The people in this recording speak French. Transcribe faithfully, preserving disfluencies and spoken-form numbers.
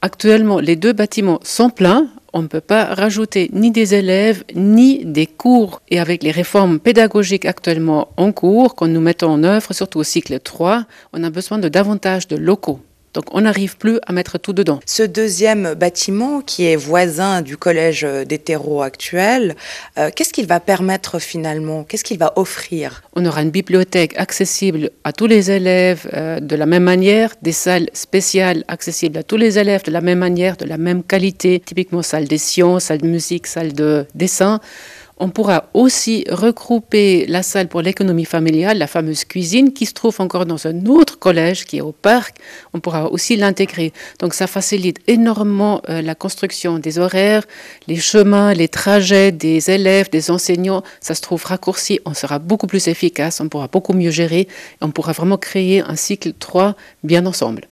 Actuellement, les deux bâtiments sont pleins. On ne peut pas rajouter ni des élèves, ni des cours. Et avec les réformes pédagogiques actuellement en cours, qu'on nous mettons en œuvre, surtout au cycle trois, on a besoin de davantage de locaux. Donc on n'arrive plus à mettre tout dedans. Ce deuxième bâtiment, qui est voisin du collège des terreaux actuel, euh, qu'est-ce qu'il va permettre finalement? Qu'est-ce qu'il va offrir? On aura une bibliothèque accessible à tous les élèves euh, de la même manière, des salles spéciales accessibles à tous les élèves de la même manière, de la même qualité, typiquement salle des sciences, salle de musique, salle de dessin. On pourra aussi regrouper la salle pour l'économie familiale, la fameuse cuisine, qui se trouve encore dans un autre collège qui est au parc. On pourra aussi l'intégrer. Donc ça facilite énormément euh, la construction des horaires, les chemins, les trajets des élèves, des enseignants. Ça se trouve raccourci, on sera beaucoup plus efficace, on pourra beaucoup mieux gérer et on pourra vraiment créer un cycle trois bien ensemble.